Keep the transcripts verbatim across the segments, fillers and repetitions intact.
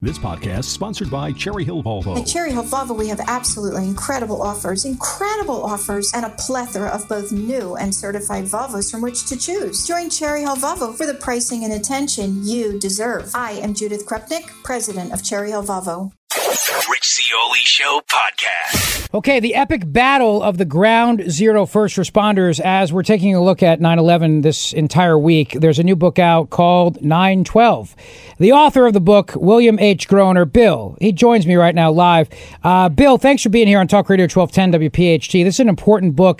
This podcast is sponsored by Cherry Hill Volvo. At Cherry Hill Volvo, we have absolutely incredible offers, incredible offers, and a plethora of both new and certified Volvos from which to choose. Join Cherry Hill Volvo for the pricing and attention you deserve. I am Judith Krupnik, president of Cherry Hill Volvo. Rich Zeoli Show podcast. Okay, the epic battle of the ground zero first responders. As we're taking a look at nine eleven this entire week, there's a new book out called nine twelve. The author of the book, William H. Groner, Bill, he joins me right now live. Uh, Bill, thanks for being here on Talk Radio twelve ten W P H T. This is an important book.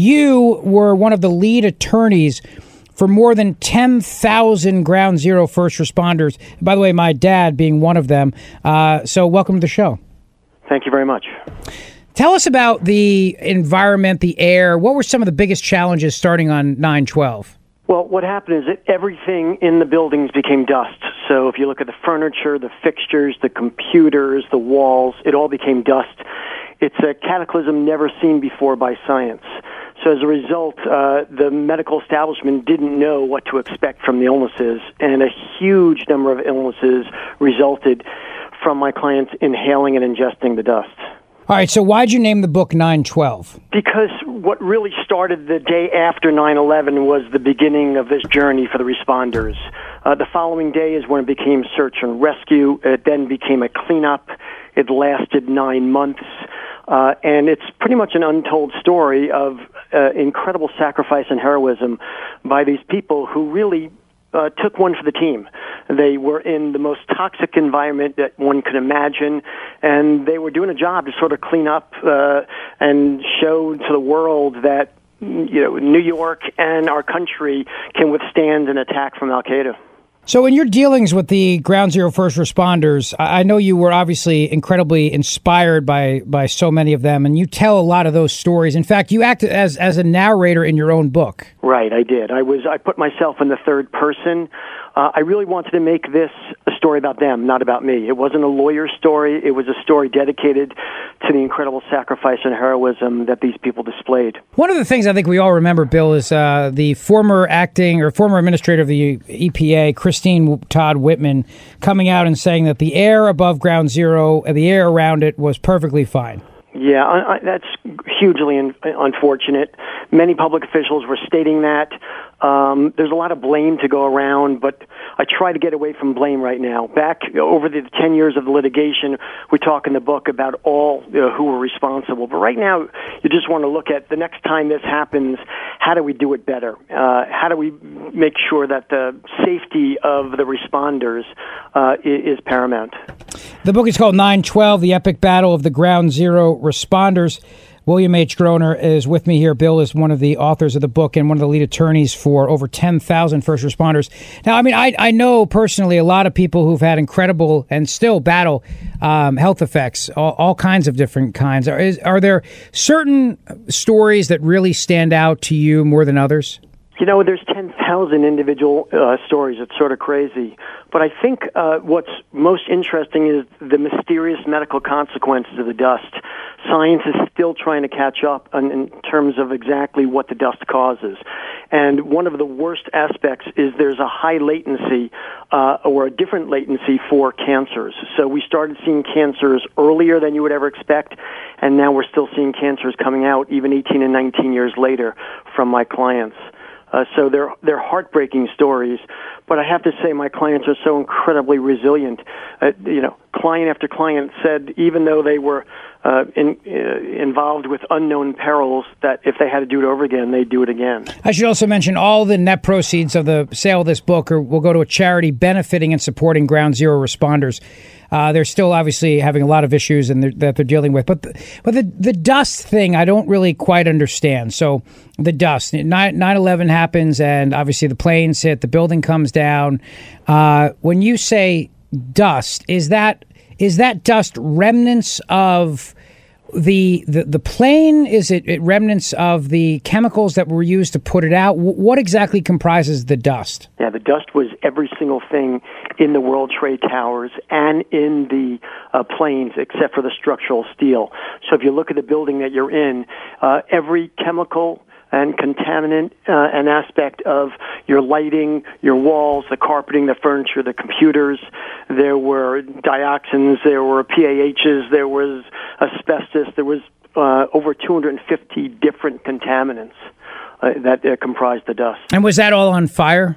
You were one of the lead attorneys for more than ten thousand ground zero first responders. By the way, my dad being one of them. Uh, so welcome to the show. Thank you very much. Tell us about the environment, the air. What were some of the biggest challenges starting on nine twelve? Well, what happened is that everything in the buildings became dust. So if you look at the furniture, the fixtures, the computers, the walls, it all became dust. It's a cataclysm never seen before by science. So as a result, uh, the medical establishment didn't know what to expect from the illnesses, and a huge number of illnesses resulted from my clients inhaling and ingesting the dust. All right, so why'd you name the book nine twelve? Because what really started the day after nine eleven was the beginning of this journey for the responders. Uh, the following day is when it became search and rescue. It then became a cleanup. It lasted nine months. Uh, and it's pretty much an untold story of uh, incredible sacrifice and heroism by these people who really uh, took one for the team. They were in the most toxic environment that one could imagine, and they were doing a job to sort of clean up uh, and show to the world that, you know, New York and our country can withstand an attack from Al-Qaeda. So in your dealings with the ground zero first responders, I know you were obviously incredibly inspired by by so many of them, and you tell a lot of those stories. In fact, you act as as a narrator in your own book. Right, I did. I was I put myself in the third person. Uh, I really wanted to make this a story about them, not about me. It wasn't a lawyer's story. It was a story dedicated to the incredible sacrifice and heroism that these people displayed. One of the things I think we all remember, Bill, is uh, the former acting or former administrator of the E P A, Christine Todd Whitman, coming out and saying that the air above ground zero and the air around it was perfectly fine. Yeah, I, I, that's hugely un- unfortunate. Many public officials were stating that. Um, there's a lot of blame to go around, but I try to get away from blame right now. Back over the ten years of the litigation, we talk in the book about all you know, who were responsible. But right now, you just want to look at the next time this happens, how do we do it better? Uh, how do we make sure that the safety of the responders uh, is, is paramount? The book is called nine twelve, The Epic Battle of the Ground Zero Responders. William H. Groner is with me here. Bill is one of the authors of the book and one of the lead attorneys for over ten thousand first responders. Now, I mean, I, I know personally a lot of people who've had incredible and still battle um, health effects, all, all kinds of different kinds. Are, is, are there certain stories that really stand out to you more than others? You know, there's ten thousand individual uh, stories. It's sort of crazy. But I think uh, what's most interesting is the mysterious medical consequences of the dust. Science is still trying to catch up on, in terms of exactly what the dust causes. And one of the worst aspects is there's a high latency uh, or a different latency for cancers. So we started seeing cancers earlier than you would ever expect, and now we're still seeing cancers coming out even eighteen and nineteen years later from my clients. Uh, so they're they're heartbreaking stories, but I have to say my clients are so incredibly resilient. Uh, you know, client after client said even though they were uh, in, uh, involved with unknown perils, that if they had to do it over again, they'd do it again. I should also mention all the net proceeds of the sale of this book are, will go to a charity benefiting and supporting ground zero responders. Uh, they're still obviously having a lot of issues and they're, that they're dealing with. But the, but the, the dust thing, I don't really quite understand. So the dust, nine eleven happens and obviously the planes hit, the building comes down. Uh, when you say dust, is that is that dust remnants of the the, the plane? Is it, it remnants of the chemicals that were used to put it out? W- what exactly comprises the dust? Yeah, the dust was every single thing in the World Trade Towers and in the uh, planes except for the structural steel. So if you look at the building that you're in, uh, every chemical and contaminant, uh, an aspect of your lighting, your walls, the carpeting, the furniture, the computers. There were dioxins, there were P A Hs, there was asbestos, there was uh, over two hundred fifty different contaminants uh, that uh, comprised the dust. And was that all on fire?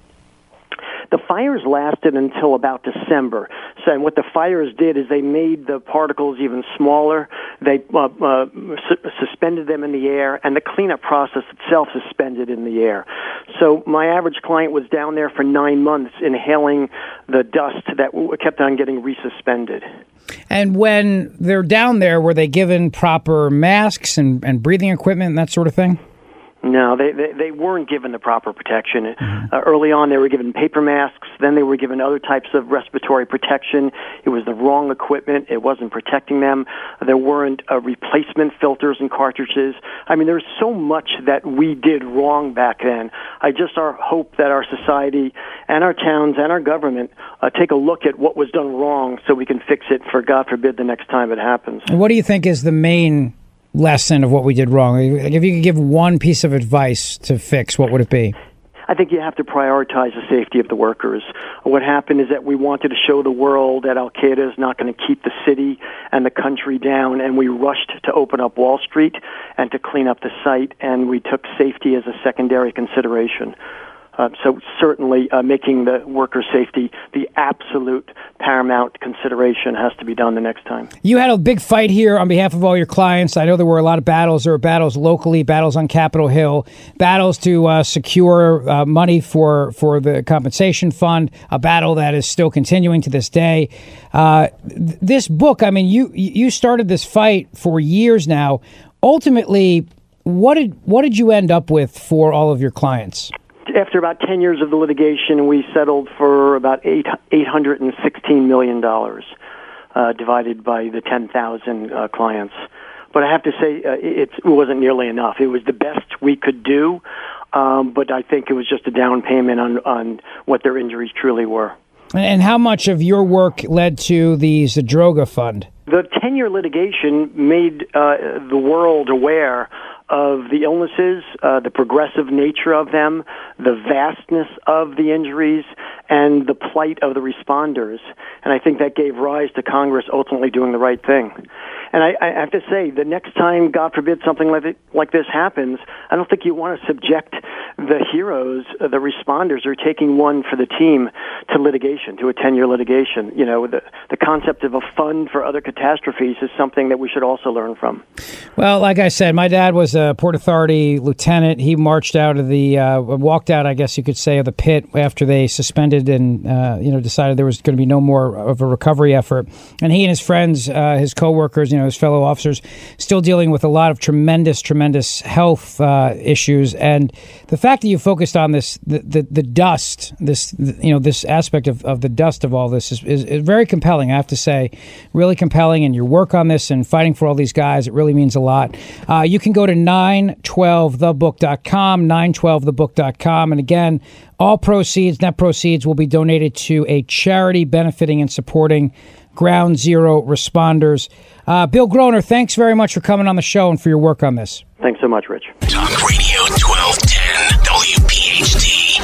The fires lasted until about December. So, and what the fires did is they made the particles even smaller. They uh, uh, su- suspended them in the air, and the cleanup process itself suspended in the air. So my average client was down there for nine months inhaling the dust that w- kept on getting resuspended. And when they're down there, were they given proper masks and, and breathing equipment and that sort of thing? No, they, they they weren't given the proper protection. Mm-hmm. Uh, early on, they were given paper masks. Then they were given other types of respiratory protection. It was the wrong equipment. It wasn't protecting them. There weren't uh, replacement filters and cartridges. I mean, there's so much that we did wrong back then. I just our hope that our society and our towns and our government uh, take a look at what was done wrong so we can fix it for, God forbid, the next time it happens. And what do you think is the main lesson of what we did wrong? If you could give one piece of advice to fix, what would it be? I think you have to prioritize the safety of the workers. What happened is that we wanted to show the world that Al-Qaeda is not going to keep the city and the country down, and we rushed to open up Wall Street and to clean up the site, and we took safety as a secondary consideration. Uh, so certainly uh, making the worker safety the absolute paramount consideration has to be done the next time. You had a big fight here on behalf of all your clients. I know there were a lot of battles. There were battles locally, battles on Capitol Hill, battles to uh, secure uh, money for, for the compensation fund, a battle that is still continuing to this day. Uh, th- this book, I mean, you you started this fight for years now. Ultimately, what did what did you end up with for all of your clients? After about ten years of the litigation, we settled for about eight eight hundred and sixteen million dollars, uh, divided by the ten thousand uh, clients. But I have to say, uh, it, it wasn't nearly enough. It was the best we could do, um, but I think it was just a down payment on on what their injuries truly were. And how much of your work led to the Zadroga Fund? The ten-year litigation made uh, the world aware of the illnesses, uh, the progressive nature of them, the vastness of the injuries, and the plight of the responders. And I think that gave rise to Congress ultimately doing the right thing. And I, I have to say, the next time, God forbid, something like, it, like this happens, I don't think you want to subject the heroes, uh, the responders, who are taking one for the team to litigation, to a ten-year litigation. You know, the, the concept of a fund for other catastrophes is something that we should also learn from. Well, like I said, my dad was a Port Authority lieutenant. He marched out of the, uh, walked out, I guess you could say, of the pit after they suspended and, uh, you know, decided there was going to be no more of a recovery effort. And he and his friends, uh, his coworkers, you know, his fellow officers, still dealing with a lot of tremendous, tremendous health uh, issues. And the fact that you focused on this, the, the, the dust, this, you know, this aspect of, of the dust of all this is, is, is very compelling, I have to say, really compelling. And your work on this and fighting for all these guys, it really means a lot. Uh, you can go to nine twelve the book dot com, nine twelve the book dot com. And again, all proceeds, net proceeds, will be donated to a charity benefiting and supporting Ground Zero responders. Uh, Bill Groner, thanks very much for coming on the show and for your work on this. Thanks so much, Rich. Talk Radio twelve ten W P H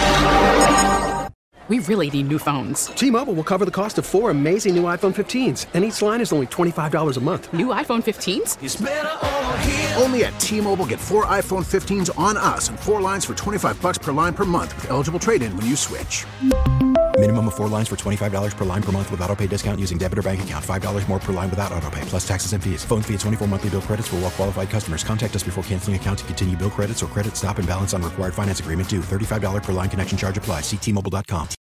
D. We really need new phones. T-Mobile will cover the cost of four amazing new iPhone fifteens, and each line is only twenty-five dollars a month. New iPhone fifteens? It's better over here. Only at T-Mobile, get four iPhone fifteens on us and four lines for twenty-five bucks per line per month with eligible trade-in when you switch. Minimum of four lines for twenty-five dollars per line per month with autopay discount using debit or bank account. five dollars more per line without autopay, plus taxes and fees. Phone fee at twenty-four monthly bill credits for well-qualified customers. Contact us before canceling account to continue bill credits or credit stop and balance on required finance agreement due. thirty-five dollars per line connection charge applies. See T Mobile dot com.